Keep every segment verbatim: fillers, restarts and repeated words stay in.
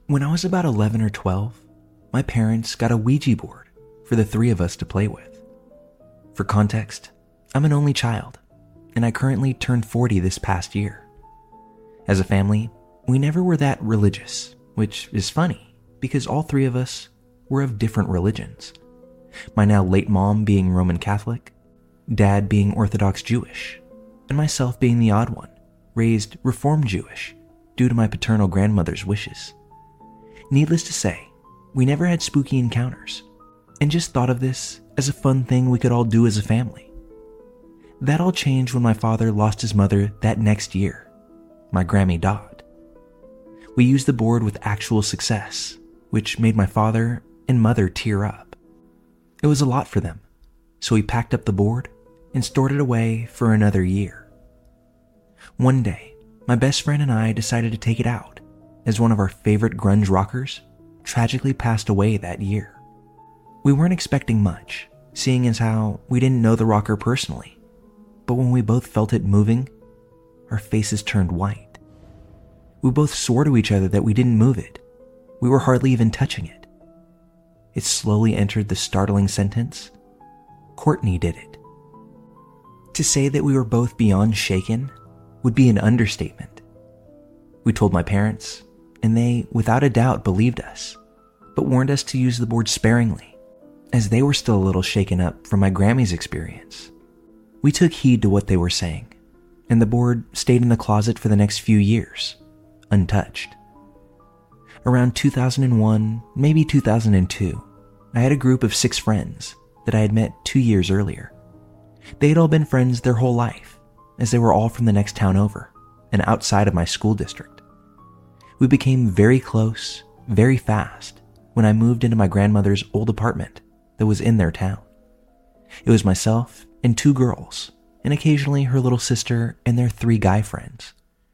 When I was about eleven or twelve, my parents got a Ouija board for the three of us to play with. For context, I'm an only child, and I currently turned forty this past year. As a family, we never were that religious, which is funny because all three of us were of different religions. My now late mom being Roman Catholic, dad being Orthodox Jewish, and myself being the odd one, raised Reformed Jewish due to my paternal grandmother's wishes. Needless to say, we never had spooky encounters, and just thought of this as a fun thing we could all do as a family. That all changed when my father lost his mother that next year, my Grammy Dodd. We used the board with actual success, which made my father and mother tear up. It was a lot for them, so we packed up the board and stored it away for another year. One day, my best friend and I decided to take it out, as one of our favorite grunge rockers tragically passed away that year. We weren't expecting much, seeing as how we didn't know the rocker personally, but when we both felt it moving, our faces turned white. We both swore to each other that we didn't move it. We were hardly even touching it. It slowly entered the startling sentence, "Courtney did it." To say that we were both beyond shaken would be an understatement. We told my parents, and they, without a doubt, believed us, but warned us to use the board sparingly, as they were still a little shaken up from my Grammy's experience. We took heed to what they were saying, and the board stayed in the closet for the next few years, untouched. Around two thousand one, maybe two thousand two, I had a group of six friends that I had met two years earlier. They had all been friends their whole life, as they were all from the next town over and outside of my school district. We became very close, very fast, when I moved into my grandmother's old apartment that was in their town. It was myself and two girls, and occasionally her little sister and their three guy friends.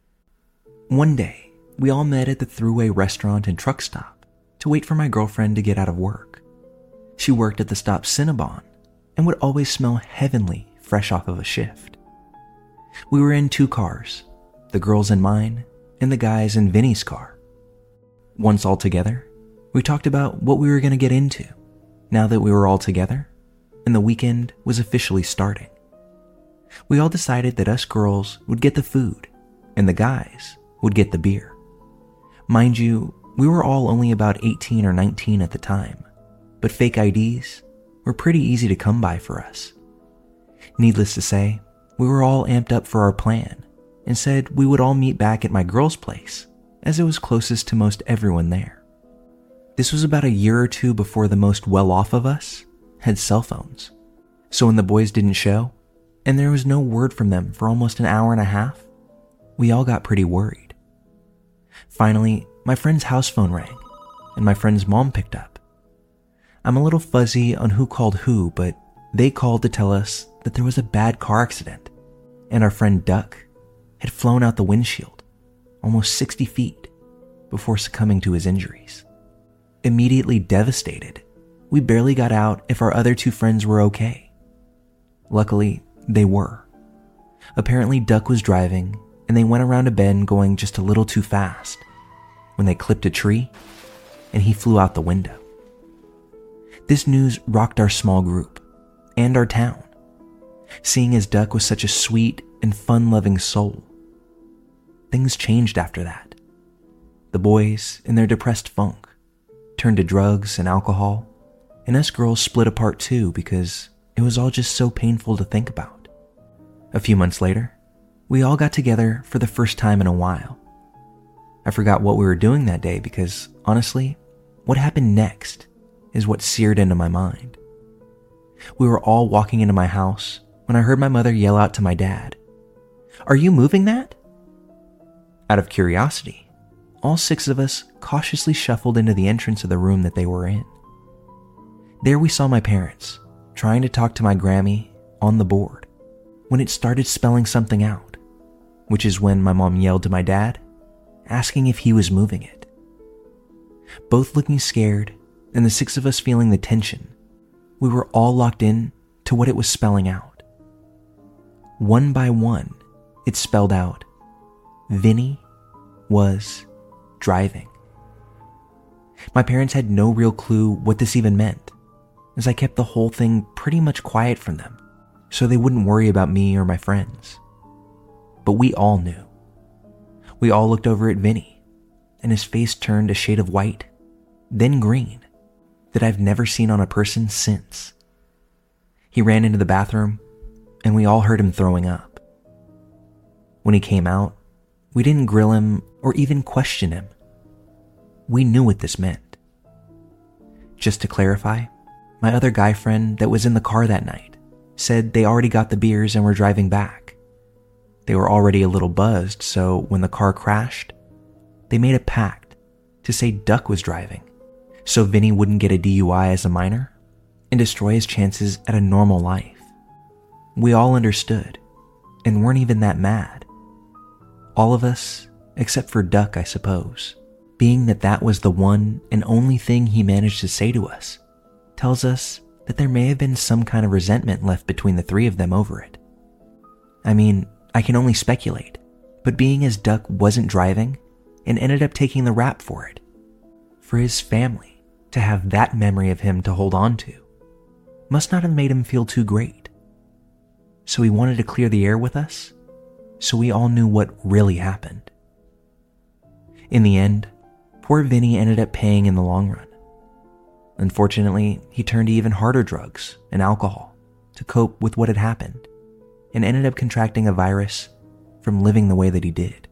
One day, we all met at the Thruway restaurant and truck stop to wait for my girlfriend to get out of work. She worked at the stop Cinnabon and would always smell heavenly fresh off of a shift. We were in two cars, the girls in mine and the guys in Vinny's car. Once all together, we talked about what we were going to get into now that we were all together and the weekend was officially starting. We all decided that us girls would get the food and the guys would get the beer. Mind you, we were all only about eighteen or nineteen at the time, but fake I Ds were pretty easy to come by for us. Needless to say, we were all amped up for our plan and said we would all meet back at my girl's place, as it was closest to most everyone there. This was about a year or two before the most well-off of us had cell phones. So when the boys didn't show, and there was no word from them for almost an hour and a half, we all got pretty worried. Finally, my friend's house phone rang, and my friend's mom picked up. I'm a little fuzzy on who called who, but they called to tell us that there was a bad car accident, and our friend Duck had flown out the windshield almost sixty feet before succumbing to his injuries. Immediately devastated, we barely got out if our other two friends were okay. Luckily, they were. Apparently, Duck was driving, and they went around a bend going just a little too fast when they clipped a tree, and he flew out the window. This news rocked our small group and our town, seeing as Duck was such a sweet and fun-loving soul. Things changed after that. The boys, in their depressed funk, turned to drugs and alcohol, and us girls split apart too because it was all just so painful to think about. A few months later, we all got together for the first time in a while. I forgot what we were doing that day because, honestly, what happened next is what seared into my mind. We were all walking into my house when I heard my mother yell out to my dad, "Are you moving that?" Out of curiosity, all six of us cautiously shuffled into the entrance of the room that they were in. There we saw my parents trying to talk to my Grammy on the board when it started spelling something out, which is when my mom yelled to my dad, asking if he was moving it. Both looking scared and the six of us feeling the tension, we were all locked in to what it was spelling out. One by one, it spelled out, Vinny was driving. My parents had no real clue what this even meant, as I kept the whole thing pretty much quiet from them, so they wouldn't worry about me or my friends. But we all knew. We all looked over at Vinny, and his face turned a shade of white, then green, that I've never seen on a person since. He ran into the bathroom, and we all heard him throwing up. When he came out, we didn't grill him or even question him. We knew what this meant. Just to clarify, my other guy friend that was in the car that night said they already got the beers and were driving back. They were already a little buzzed, so when the car crashed, they made a pact to say Duck was driving, so Vinny wouldn't get a D U I as a minor and destroy his chances at a normal life. We all understood and weren't even that mad. All of us, except for Duck, I suppose, being that that was the one and only thing he managed to say to us, tells us that there may have been some kind of resentment left between the three of them over it. I mean, I can only speculate, but being as Duck wasn't driving and ended up taking the rap for it, for his family to have that memory of him to hold on to must not have made him feel too great. So he wanted to clear the air with us, so we all knew what really happened. In the end, poor Vinny ended up paying in the long run. Unfortunately, he turned to even harder drugs and alcohol to cope with what had happened, and ended up contracting a virus from living the way that he did.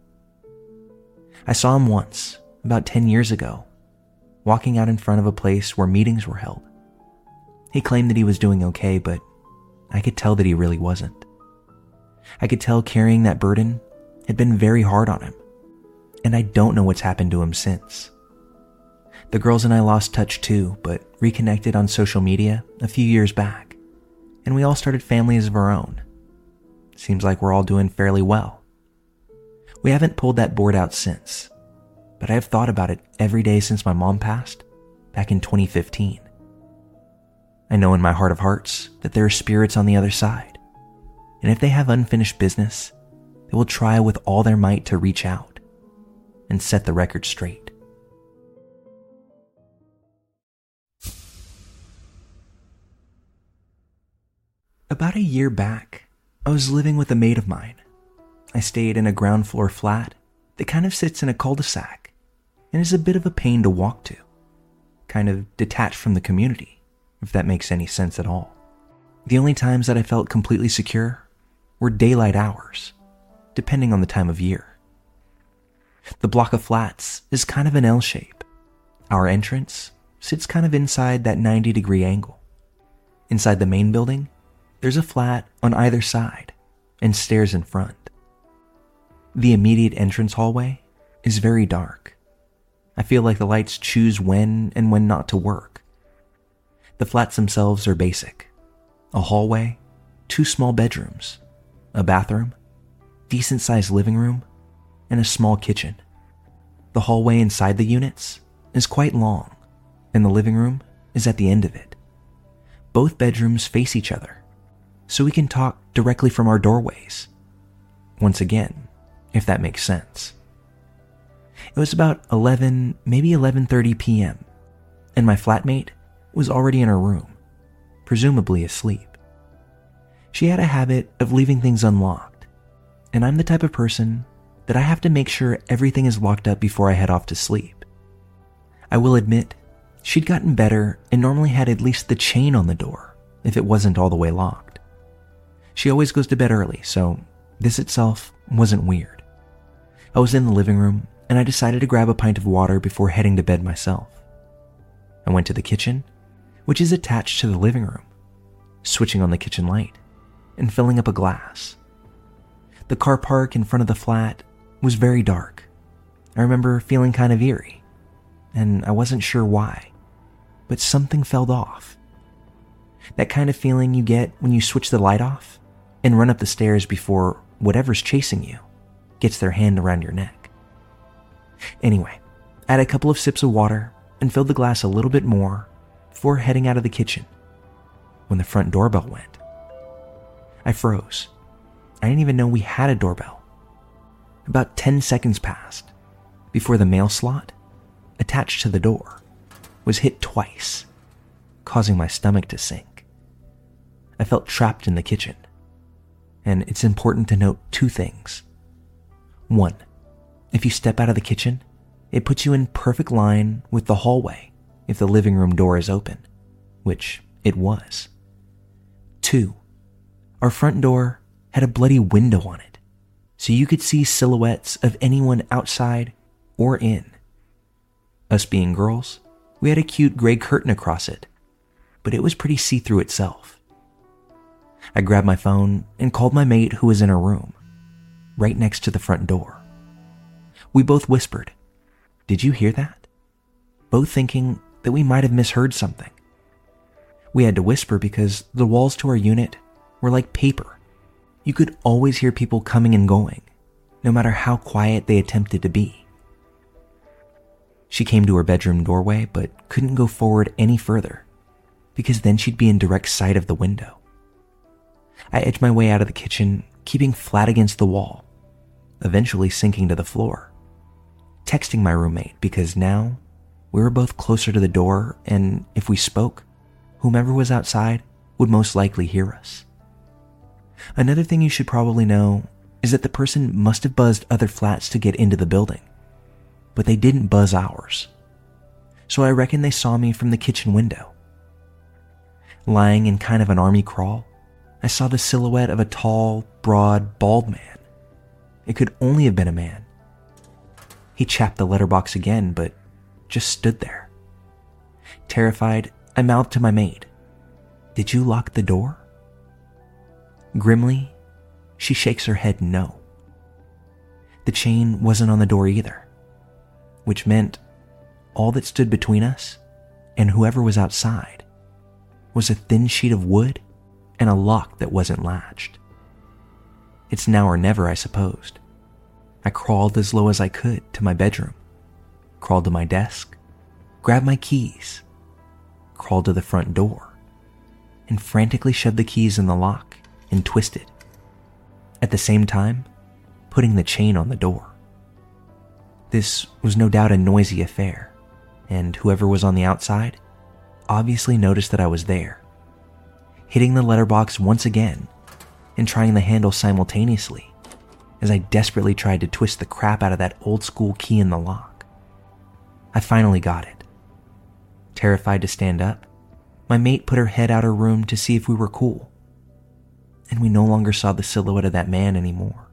I saw him once, about ten years ago, walking out in front of a place where meetings were held. He claimed that he was doing okay, but I could tell that he really wasn't. I could tell carrying that burden had been very hard on him, and I don't know what's happened to him since. The girls and I lost touch too, but reconnected on social media a few years back, and we all started families of our own. Seems like we're all doing fairly well. We haven't pulled that board out since, but I have thought about it every day since my mom passed back in twenty fifteen. I know in my heart of hearts that there are spirits on the other side, and if they have unfinished business, they will try with all their might to reach out and set the record straight. About a year back, I was living with a mate of mine. I stayed in a ground floor flat that kind of sits in a cul-de-sac and is a bit of a pain to walk to, kind of detached from the community, if that makes any sense at all. The only times that I felt completely secure were daylight hours, depending on the time of year. The block of flats is kind of an L shape. Our entrance sits kind of inside that ninety degree angle. Inside the main building, there's a flat on either side and stairs in front. The immediate entrance hallway is very dark. I feel like the lights choose when and when not to work. The flats themselves are basic. A hallway, two small bedrooms, a bathroom, decent-sized living room, and a small kitchen. The hallway inside the units is quite long, and the living room is at the end of it. Both bedrooms face each other, so we can talk directly from our doorways. Once again, if that makes sense. It was about eleven, maybe eleven thirty p.m., and my flatmate was already in her room, presumably asleep. She had a habit of leaving things unlocked, and I'm the type of person that I have to make sure everything is locked up before I head off to sleep. I will admit, she'd gotten better and normally had at least the chain on the door if it wasn't all the way locked. She always goes to bed early, so this itself wasn't weird. I was in the living room, and I decided to grab a pint of water before heading to bed myself. I went to the kitchen, which is attached to the living room, switching on the kitchen light and filling up a glass. The car park in front of the flat was very dark. I remember feeling kind of eerie, and I wasn't sure why, but something felt off. That kind of feeling you get when you switch the light off and run up the stairs before whatever's chasing you gets their hand around your neck. Anyway, I had a couple of sips of water and filled the glass a little bit more before heading out of the kitchen when the front doorbell went. I froze. I didn't even know we had a doorbell. About ten seconds passed before the mail slot attached to the door was hit twice, causing my stomach to sink. I felt trapped in the kitchen, and it's important to note two things. One, if you step out of the kitchen, it puts you in perfect line with the hallway if the living room door is open, which it was. Two, our front door had a bloody window on it, so you could see silhouettes of anyone outside or in. Us being girls, we had a cute gray curtain across it, but it was pretty see-through itself. I grabbed my phone and called my mate who was in her room, right next to the front door. We both whispered, "Did you hear that?" Both thinking that we might have misheard something. We had to whisper because the walls to our unit were like paper. You could always hear people coming and going, no matter how quiet they attempted to be. She came to her bedroom doorway but couldn't go forward any further, because then she'd be in direct sight of the window. I edged my way out of the kitchen, keeping flat against the wall, eventually sinking to the floor, texting my roommate because now we were both closer to the door, and if we spoke, whomever was outside would most likely hear us. Another thing you should probably know is that the person must have buzzed other flats to get into the building, but they didn't buzz ours. So I reckon they saw me from the kitchen window. Lying in kind of an army crawl, I saw the silhouette of a tall, broad, bald man. It could only have been a man. He chapped the letterbox again, but just stood there. Terrified, I mouthed to my maid, "Did you lock the door?" Grimly, she shakes her head no. The chain wasn't on the door either, which meant all that stood between us and whoever was outside was a thin sheet of wood and a lock that wasn't latched. It's now or never, I supposed. I crawled as low as I could to my bedroom, crawled to my desk, grabbed my keys, crawled to the front door, and frantically shoved the keys in the lock and twisted, at the same time putting the chain on the door. This was no doubt a noisy affair, and whoever was on the outside obviously noticed that I was there, hitting the letterbox once again and trying the handle simultaneously as I desperately tried to twist the crap out of that old school key in the lock. I finally got it. Terrified to stand up, my mate put her head out her room to see if we were cool, and we no longer saw the silhouette of that man anymore.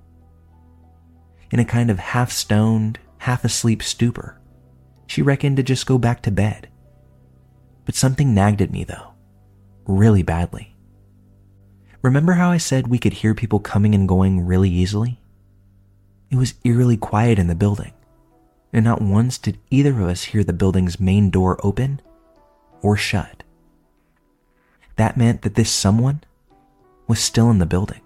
In a kind of half-stoned, half-asleep stupor, she reckoned to just go back to bed. But something nagged at me though, really badly. Remember how I said we could hear people coming and going really easily? It was eerily quiet in the building, and not once did either of us hear the building's main door open or shut. That meant that this someone was still in the building.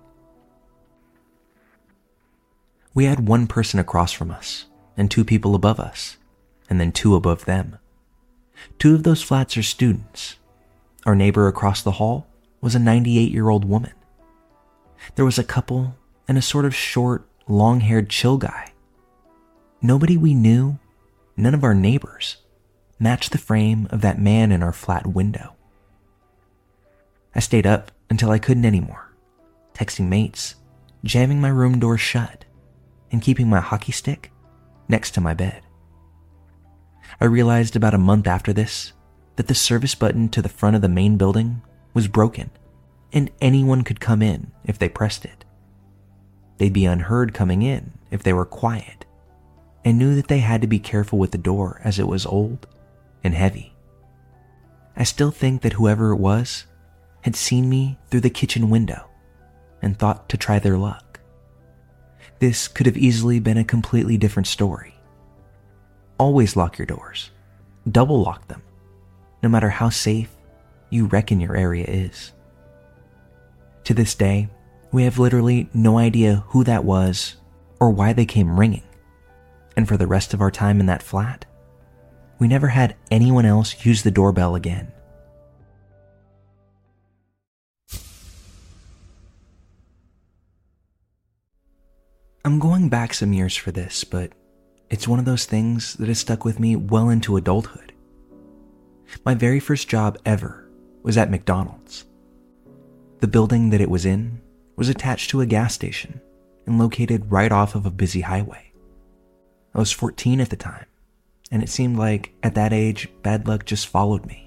We had one person across from us, and two people above us, and then two above them. Two of those flats are students. Our neighbor across the hall was a ninety-eight-year-old woman. There was a couple and a sort of short, long-haired chill guy. Nobody we knew, none of our neighbors, matched the frame of that man in our flat window. I stayed up until I couldn't anymore, texting mates, jamming my room door shut, and keeping my hockey stick next to my bed. I realized about a month after this that the service button to the front of the main building was broken, and anyone could come in if they pressed it. They'd be unheard coming in if they were quiet, and knew that they had to be careful with the door as it was old and heavy. I still think that whoever it was had seen me through the kitchen window and thought to try their luck. This could have easily been a completely different story. Always lock your doors. Double lock them, no matter how safe you reckon your area is. To this day, we have literally no idea who that was or why they came ringing. And for the rest of our time in that flat, we never had anyone else use the doorbell again. I'm going back some years for this, but it's one of those things that has stuck with me well into adulthood. My very first job ever was at McDonald's. The building that it was in was attached to a gas station and located right off of a busy highway. I was fourteen at the time, and it seemed like at that age, bad luck just followed me.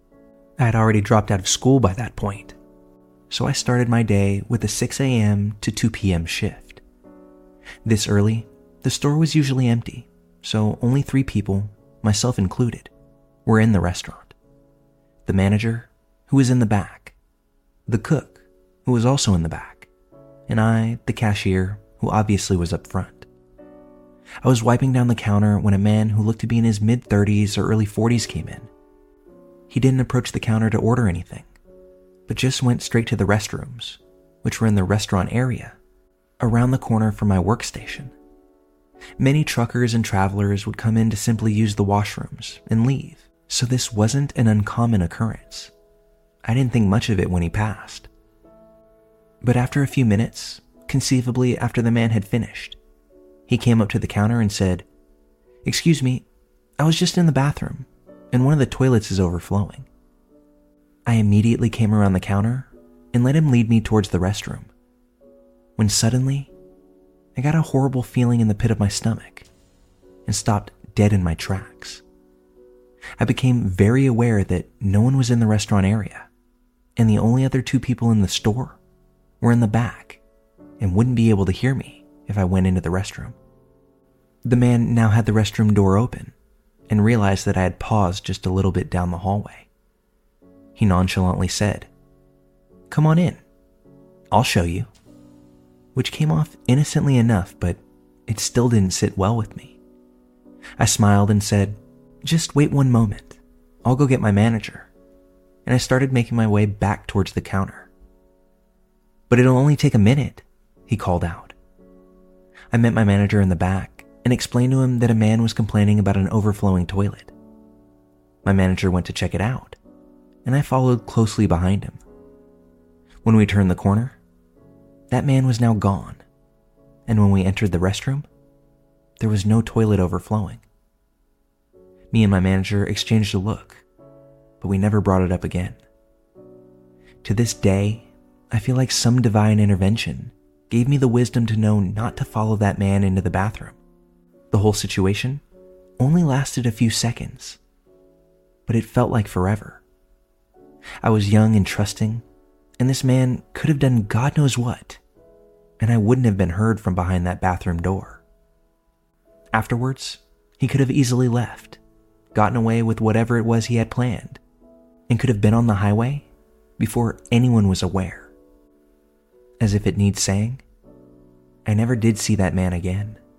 I had already dropped out of school by that point, so I started my day with a six a.m. to two p.m. shift. This early, the store was usually empty, so only three people, myself included, were in the restaurant. The manager, who was in the back, the cook, who was also in the back, and I, the cashier, who obviously was up front. I was wiping down the counter when a man who looked to be in his mid-thirties or early forties came in. He didn't approach the counter to order anything, but just went straight to the restrooms, which were in the restaurant area, around the corner from my workstation. Many truckers and travelers would come in to simply use the washrooms and leave, so this wasn't an uncommon occurrence. I didn't think much of it when he passed. But after a few minutes, conceivably after the man had finished, he came up to the counter and said, "Excuse me, I was just in the bathroom, and one of the toilets is overflowing." I immediately came around the counter and let him lead me towards the restroom, when suddenly, I got a horrible feeling in the pit of my stomach and stopped dead in my tracks. I became very aware that no one was in the restaurant area, and the only other two people in the store were in the back and wouldn't be able to hear me if I went into the restroom. The man now had the restroom door open and realized that I had paused just a little bit down the hallway. He nonchalantly said, "Come on in, I'll show you," which came off innocently enough, but it still didn't sit well with me. I smiled and said, "Just wait one moment, I'll go get my manager," and I started making my way back towards the counter. "But it'll only take a minute," he called out. I met my manager in the back and explained to him that a man was complaining about an overflowing toilet. My manager went to check it out, and I followed closely behind him. When we turned the corner, that man was now gone, and when we entered the restroom, there was no toilet overflowing. Me and my manager exchanged a look, but we never brought it up again. To this day, I feel like some divine intervention gave me the wisdom to know not to follow that man into the bathroom. The whole situation only lasted a few seconds, but it felt like forever. I was young and trusting, and this man could have done God knows what, and I wouldn't have been heard from behind that bathroom door. Afterwards, he could have easily left, gotten away with whatever it was he had planned, and could have been on the highway before anyone was aware. As if it needs saying, I never did see that man again.